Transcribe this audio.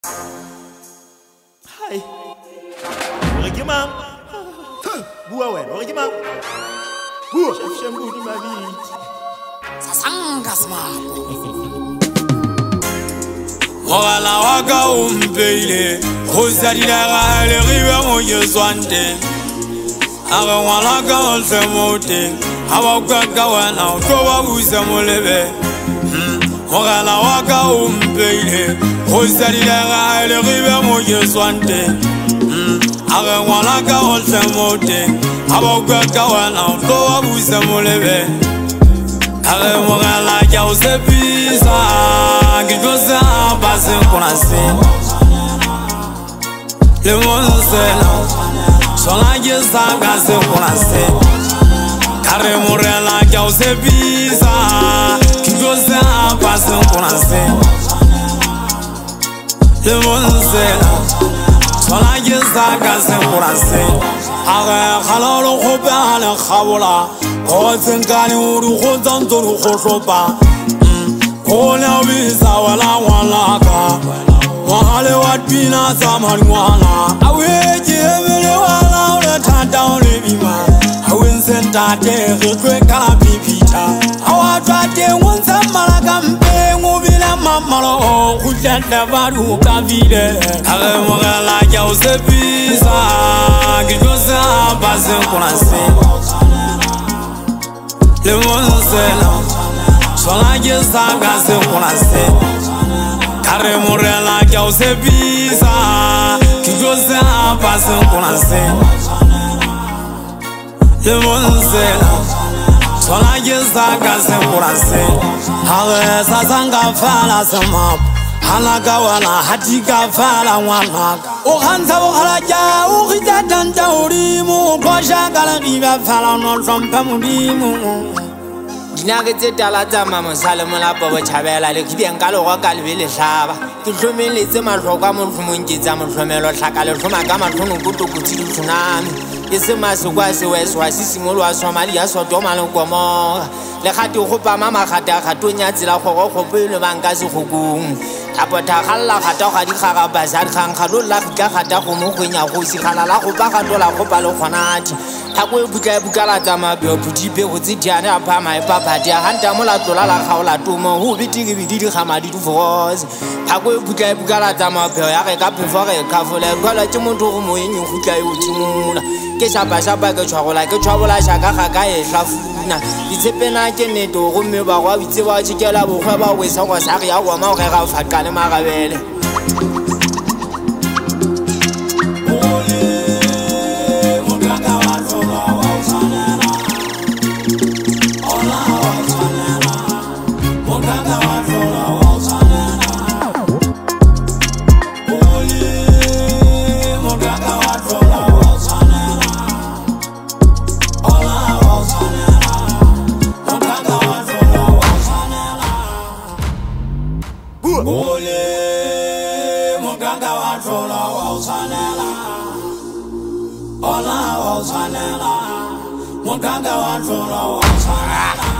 Hai. Regarde-moi. Boua ouais, regarde-moi. Boua, chef bout de ma vie. Ça s'engasma. Wala waka umpeile Rosadina le rive moye swante Aga wala ka olse mote Hawa kwa wana utowa use molebe Wala waka umpeile Rosadina le rive moye swante Aga wala ka olse mote Hawa kwa wana utowa use molebe Aga wala ja use pisa Gigoza base konase Le monde c'est là Sola gesa base konase Kare morela ja use pisa Gigoza base konase Le monde c'est là Sola gesa base konase Aga khalalo khoba ala khabola O tsengani uru khonzanto ru khoshopa Ona visa wala wala ka Wale watpina samari wala Aweje vele wala ule tata ule bima Awensenta te kwe kala pipita Awatwate wansa malaka mpe ngubila mamalo Kujanda varu kavile Kage mwagala ja usepisa Gijosa base konase Le monde c'est là Sola gesa gase konase Kare morela ja use pisa Kijose apase konase Le monde c'est là Sola gesa gase konase Hage sasanga fala semap Halaga wala hatika fala wana Ohansa wala Ukhita tanta urimu Kosha kala kiba fala No sompa mudimu Dinake tse tala tsa mama Salemo la bobo chabela le kideng ka lo ka le le hlaba ke hlomeletse mahlokwa mo hlomong ke tsa mohlomelo hlaka le hloma ka mahlono kuto kutsi di tsunami ke se masokwa se weswa sisimolo wa Somalia Sodoma le Gomora le khati go pa mama khata khatonya tsela go pele banka se gokung tapota khalla khata ga di khaga bazar khang khalo la ka khata go mo gonya go si khala la go pa ga tola go pa le khonati Takwe bukala tsa mabyo putipe go tsidiana pa mai papa dia hanta mola tola la khaola tumo ho bitigi bididi khamadi du voz Takwe bukala tsa mabyo ya re ka pefore ka fola kwala ke motho go mo yenyu gutla e utimula ke shapa ke tshwagola ke tshwabola shaka ga ka e hlafuna ditshepena ke neto go me ba go bitse ba tshikela bogwa ba go sa go sa ya go ma go ga fa le magabele Muganga wa trola wa sanela Ola wa sanela Muganga wa trola wa sanela